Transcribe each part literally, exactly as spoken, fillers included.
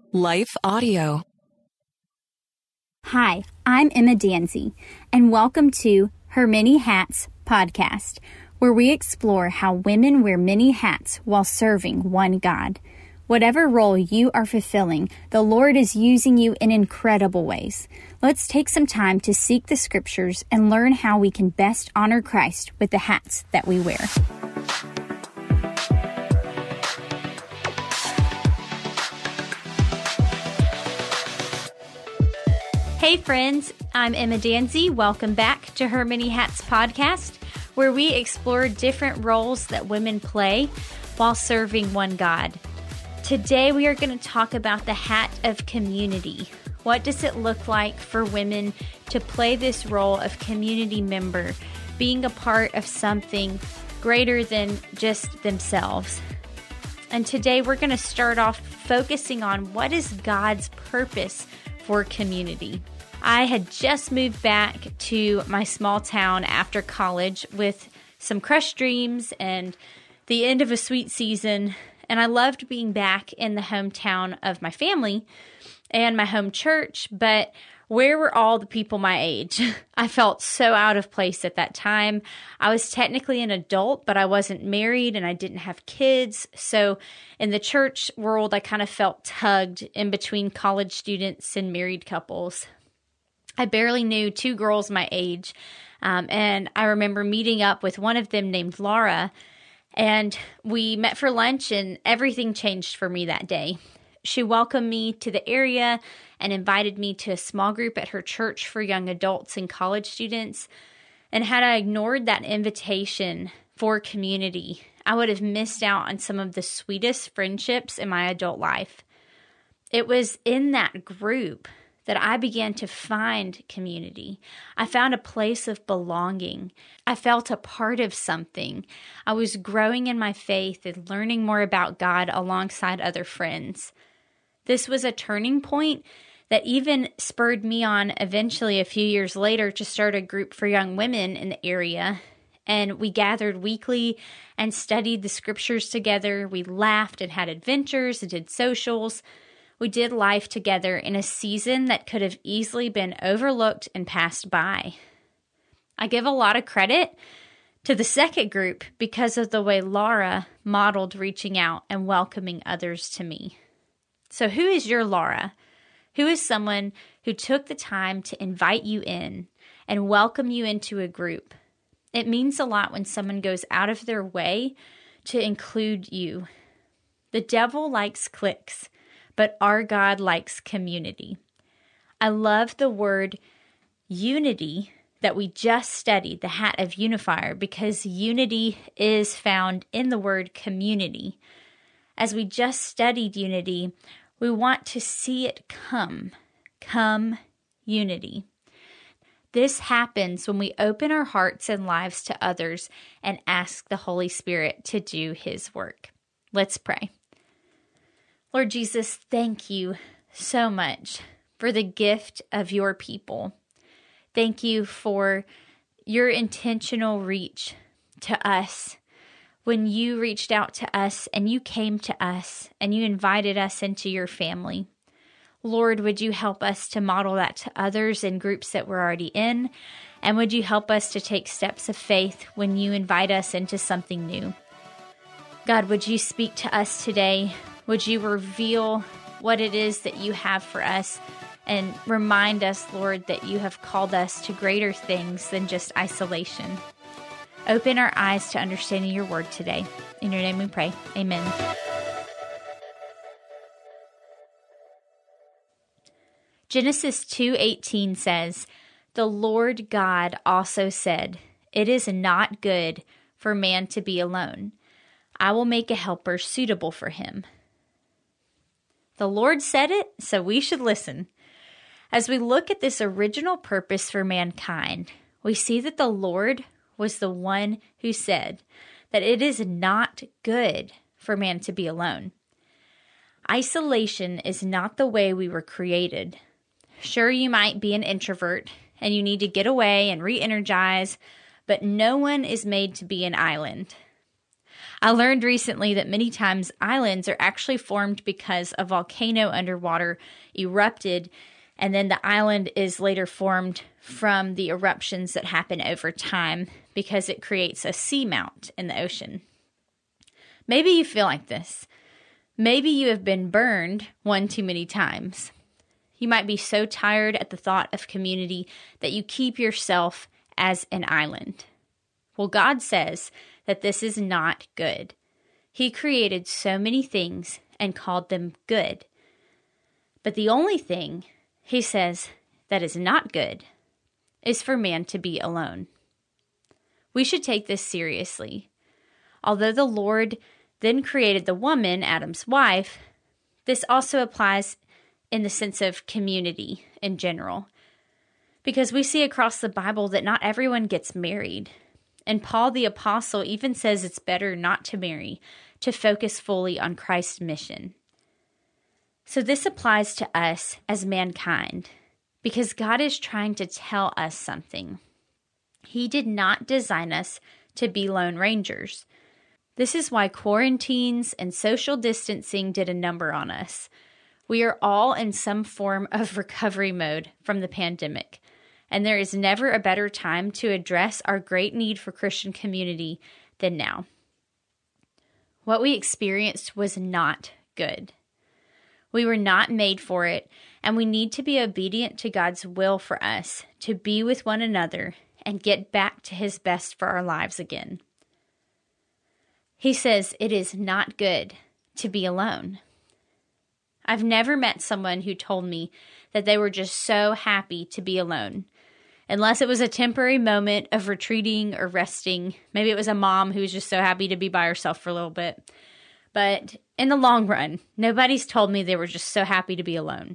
Life Audio. Hi, I'm Emma Danzy, and welcome to Her Many Hats podcast, where we explore how women wear many hats while serving one God. Whatever role you are fulfilling, the Lord is using you in incredible ways. Let's take some time to seek the scriptures and learn how we can best honor Christ with the hats that we wear. Hey friends, I'm Emma Danzy. Welcome back to Her Many Hats podcast, where we explore different roles that women play while serving one God. Today we are going to talk about the hat of community. What does it look like for women to play this role of community member, being a part of something greater than just themselves? And today we're going to start off focusing on what is God's purpose for community. I had just moved back to my small town after college with some crushed dreams and the end of a sweet season, and I loved being back in the hometown of my family and my home church, but where were all the people my age? I felt so out of place at that time. I was technically an adult, but I wasn't married and I didn't have kids. So in the church world, I kind of felt tugged in between college students and married couples. I barely knew two girls my age. Um, and I remember meeting up with one of them named Laura, and we met for lunch and everything changed for me that day. She welcomed me to the area and invited me to a small group at her church for young adults and college students. And had I ignored that invitation for community, I would have missed out on some of the sweetest friendships in my adult life. It was in that group that I began to find community. I found a place of belonging. I felt a part of something. I was growing in my faith and learning more about God alongside other friends. This was a turning point that even spurred me on eventually a few years later to start a group for young women in the area. And we gathered weekly and studied the scriptures together. We laughed and had adventures and did socials. We did life together in a season that could have easily been overlooked and passed by. I give a lot of credit to the second group because of the way Laura modeled reaching out and welcoming others to me. So who is your Laura? Who is someone who took the time to invite you in and welcome you into a group? It means a lot when someone goes out of their way to include you. The devil likes cliques, but our God likes community. I love the word unity that we just studied, the hat of unifier, because unity is found in the word community. As we just studied unity, we want to see it come. Come unity. This happens when we open our hearts and lives to others and ask the Holy Spirit to do His work. Let's pray. Lord Jesus, thank you so much for the gift of your people. Thank you for your intentional reach to us. When you reached out to us and you came to us and you invited us into your family. Lord, would you help us to model that to others in groups that we're already in? And would you help us to take steps of faith when you invite us into something new? God, would you speak to us today? Would you reveal what it is that you have for us and remind us, Lord, that you have called us to greater things than just isolation? Open our eyes to understanding your word today. In your name we pray. Amen. Genesis two eighteen says, "The Lord God also said, 'It is not good for man to be alone. I will make a helper suitable for him.'" The Lord said it, so we should listen. As we look at this original purpose for mankind, we see that the Lord was the one who said that it is not good for man to be alone. Isolation is not the way we were created. Sure, you might be an introvert and you need to get away and re-energize, but no one is made to be an island. I learned recently that many times islands are actually formed because a volcano underwater erupted, and then the island is later formed from the eruptions that happen over time because it creates a seamount in the ocean. Maybe you feel like this. Maybe you have been burned one too many times. You might be so tired at the thought of community that you keep yourself as an island. Well, God says that this is not good. He created so many things and called them good. But the only thing he says that is not good is for man to be alone. We should take this seriously. Although the Lord then created the woman, Adam's wife, this also applies in the sense of community in general. Because we see across the Bible that not everyone gets married. And Paul the Apostle even says it's better not to marry, to focus fully on Christ's mission. So this applies to us as mankind, because God is trying to tell us something. He did not design us to be lone rangers. This is why quarantines and social distancing did a number on us. We are all in some form of recovery mode from the pandemic, and there is never a better time to address our great need for Christian community than now. What we experienced was not good. We were not made for it, and we need to be obedient to God's will for us to be with one another and get back to His best for our lives again. He says it is not good to be alone. I've never met someone who told me that they were just so happy to be alone, unless it was a temporary moment of retreating or resting. Maybe it was a mom who was just so happy to be by herself for a little bit. But in the long run, nobody's told me they were just so happy to be alone.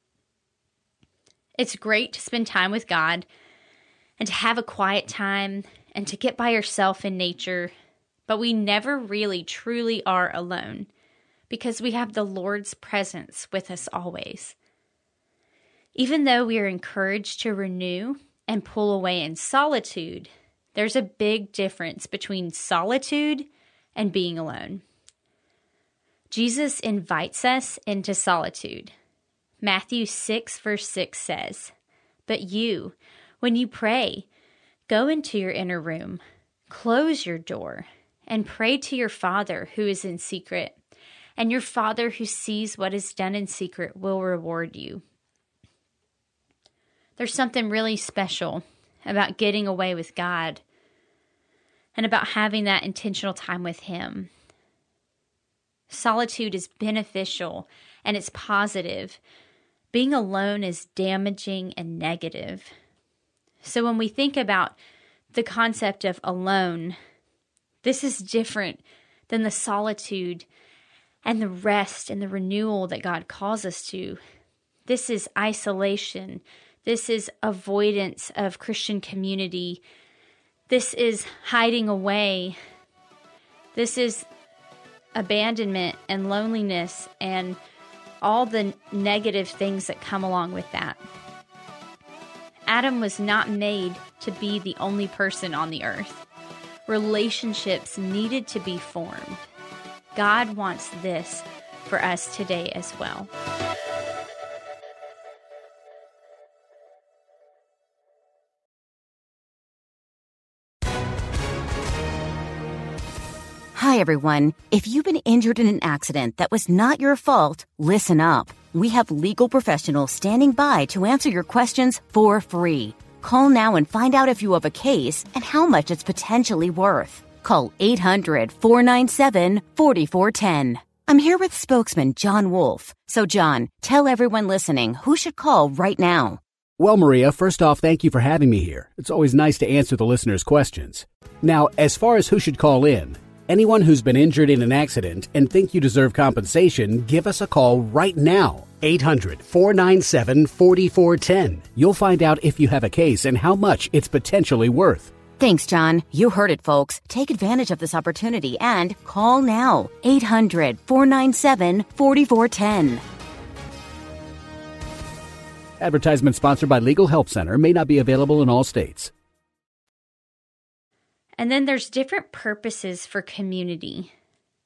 It's great to spend time with God and to have a quiet time and to get by yourself in nature, but we never really truly are alone because we have the Lord's presence with us always. Even though we are encouraged to renew and pull away in solitude, there's a big difference between solitude and being alone. Jesus invites us into solitude. Matthew six verse six says, "But you, when you pray, go into your inner room, close your door, and pray to your Father who is in secret, and your Father who sees what is done in secret will reward you." There's something really special about getting away with God and about having that intentional time with Him. Solitude is beneficial and it's positive. Being alone is damaging and negative. So when we think about the concept of alone, this is different than the solitude and the rest and the renewal that God calls us to. This is isolation. This is avoidance of Christian community. This is hiding away. This is abandonment and loneliness and all the negative things that come along with that. Adam was not made to be the only person on the earth. Relationships needed to be formed. God wants this for us today as well. Hi, everyone. If you've been injured in an accident that was not your fault, listen up. We have legal professionals standing by to answer your questions for free. Call now and find out if you have a case and how much it's potentially worth. Call eight hundred, four nine seven, four four one zero. I'm here with spokesman John Wolf. So, John, tell everyone listening who should call right now. Well, Maria, first off, thank you for having me here. It's always nice to answer the listeners' questions. Now, as far as who should call in, anyone who's been injured in an accident and think you deserve compensation, give us a call right now. eight hundred, four nine seven, four four one zero. You'll find out if you have a case and how much it's potentially worth. Thanks, John. You heard it, folks. Take advantage of this opportunity and call now. eight hundred, four nine seven, four four one zero. Advertisement sponsored by Legal Help Center. May not be available in all states. And then there's different purposes for community.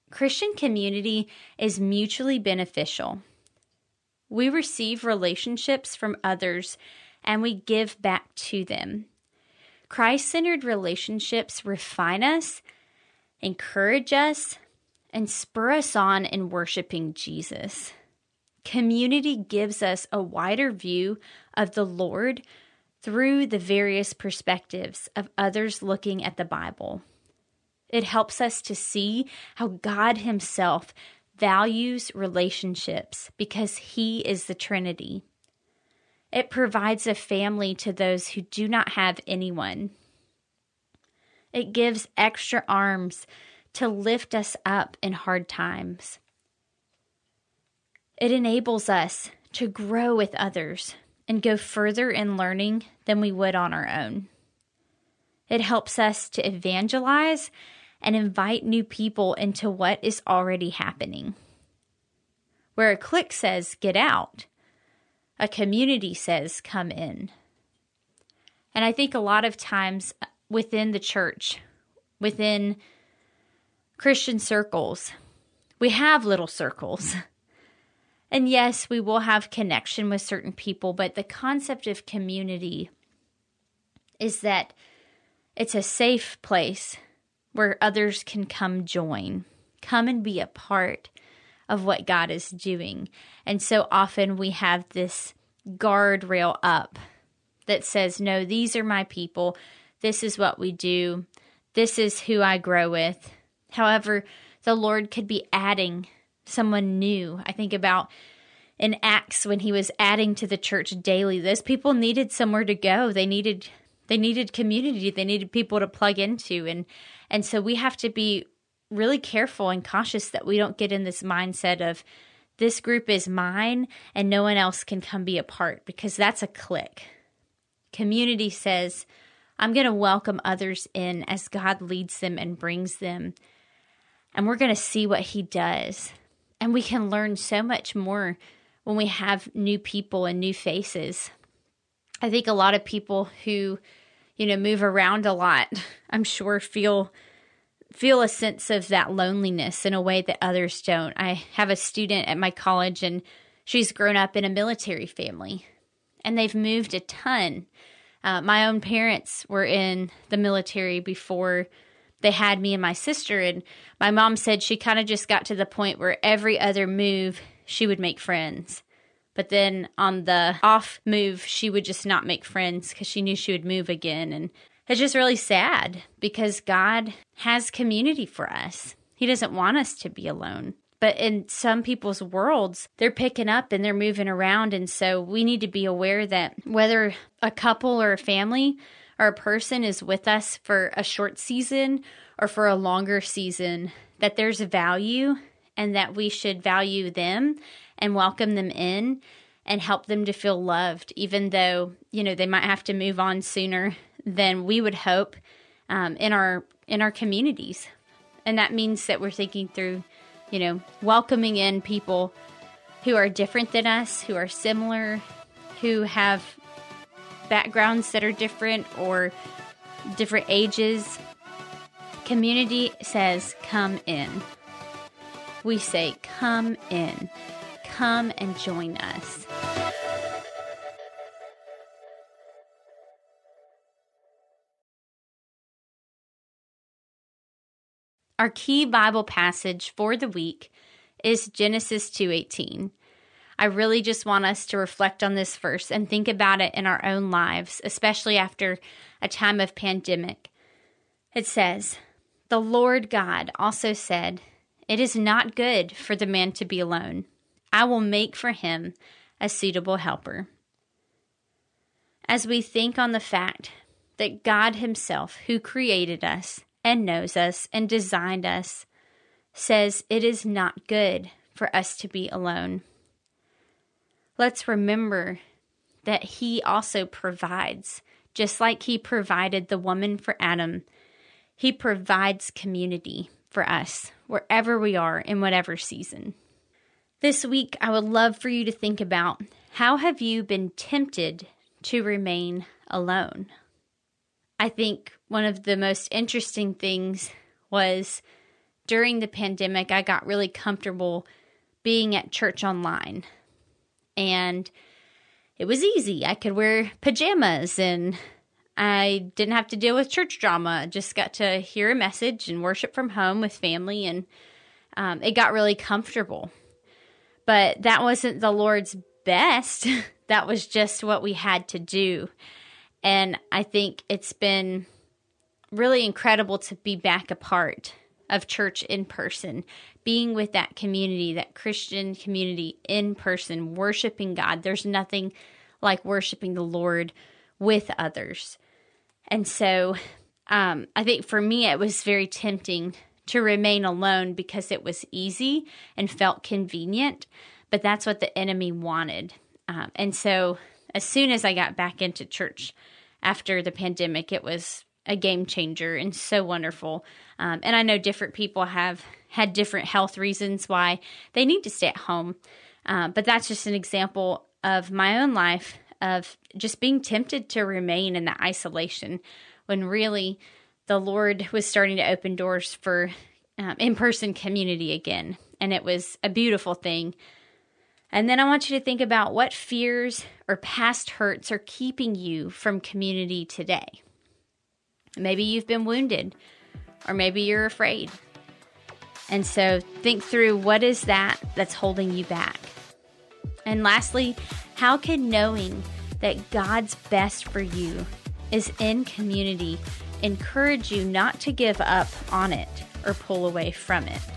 Christian community is mutually beneficial. We receive relationships from others and we give back to them. Christ-centered relationships refine us, encourage us, and spur us on in worshiping Jesus. Community gives us a wider view of the Lord through the various perspectives of others looking at the Bible. It helps us to see how God Himself values relationships because He is the Trinity. It provides a family to those who do not have anyone. It gives extra arms to lift us up in hard times. It enables us to grow with others and go further in learning than we would on our own. It helps us to evangelize and invite new people into what is already happening. Where a clique says, get out, a community says, come in. And I think a lot of times within the church, within Christian circles, we have little circles. And yes, we will have connection with certain people, but the concept of community is that it's a safe place where others can come join, come and be a part of what God is doing. And so often we have this guardrail up that says, no, these are my people. This is what we do. This is who I grow with. However, the Lord could be adding someone new. I think about in Acts when He was adding to the church daily, those people needed somewhere to go. They needed they needed community. They needed people to plug into. And and so we have to be really careful and cautious that we don't get in this mindset of this group is mine and no one else can come be a part, because that's a clique. Community says, I'm going to welcome others in as God leads them and brings them. And we're going to see what He does. And we can learn so much more when we have new people and new faces. I think a lot of people who, you know, move around a lot, I'm sure feel feel a sense of that loneliness in a way that others don't. I have a student at my college, and she's grown up in a military family, and they've moved a ton. Uh, my own parents were in the military before they had me and my sister, and my mom said she kind of just got to the point where every other move she would make friends. But then on the off move, she would just not make friends because she knew she would move again. And it's just really sad because God has community for us. He doesn't want us to be alone. But in some people's worlds, they're picking up and they're moving around. And so we need to be aware that whether a couple or a family or a person is with us for a short season or for a longer season, that there's a value and that we should value them and welcome them in and help them to feel loved, even though, you know, they might have to move on sooner than we would hope um, in our in our communities. And that means that we're thinking through, you know, welcoming in people who are different than us, who are similar, who have backgrounds that are different or different ages. Community says, come in. We say, come in. Come and join us. Our key Bible passage for the week is Genesis two eighteen. I really just want us to reflect on this verse and think about it in our own lives, especially after a time of pandemic. It says, "The Lord God also said, 'It is not good for the man to be alone. I will make for him a suitable helper.'" As we think on the fact that God Himself, who created us and knows us and designed us, says it is not good for us to be alone, let's remember that He also provides. Just like He provided the woman for Adam, He provides community for us wherever we are in whatever season. This week, I would love for you to think about, how have you been tempted to remain alone? I think one of the most interesting things was during the pandemic, I got really comfortable being at church online. And it was easy. I could wear pajamas and I didn't have to deal with church drama. I just got to hear a message and worship from home with family, and um, it got really comfortable. But that wasn't the Lord's best. That was just what we had to do. And I think it's been really incredible to be back a part of church in person, being with that community, that Christian community in person, worshiping God. There's nothing like worshiping the Lord with others. And so um, I think for me, it was very tempting to remain alone because it was easy and felt convenient, but that's what the enemy wanted. Um, and so as soon as I got back into church after the pandemic, it was a game changer and so wonderful. Um, and I know different people have had different health reasons why they need to stay at home. Um, but that's just an example of my own life of just being tempted to remain in that isolation when really the Lord was starting to open doors for um, in-person community again. And it was a beautiful thing. And then I want you to think about what fears or past hurts are keeping you from community today. Maybe you've been wounded, or maybe you're afraid. And so think through, what is that that's holding you back? And lastly, how can knowing that God's best for you is in community encourage you not to give up on it or pull away from it?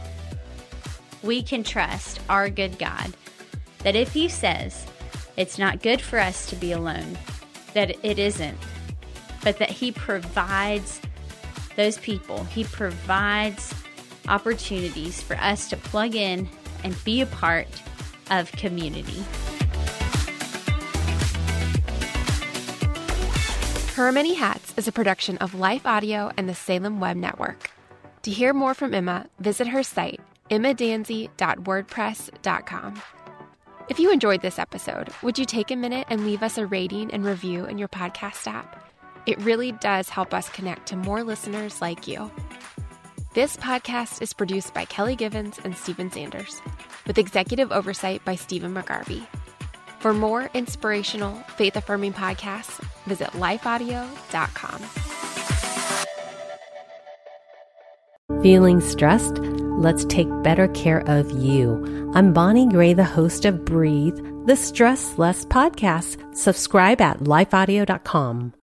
We can trust our good God that if He says it's not good for us to be alone, that it isn't, but that He provides those people. He provides opportunities for us to plug in and be a part of community. Her Many Hats is a production of Life Audio and the Salem Web Network. To hear more from Emma, visit her site, emma danzy dot wordpress dot com. If you enjoyed this episode, would you take a minute and leave us a rating and review in your podcast app? It really does help us connect to more listeners like you. This podcast is produced by Kelly Givens and Stephen Sanders, with executive oversight by Stephen McGarvey. For more inspirational, faith-affirming podcasts, visit life audio dot com. Feeling stressed? Let's take better care of you. I'm Bonnie Gray, the host of Breathe, the Stress Less podcast. Subscribe at life audio dot com.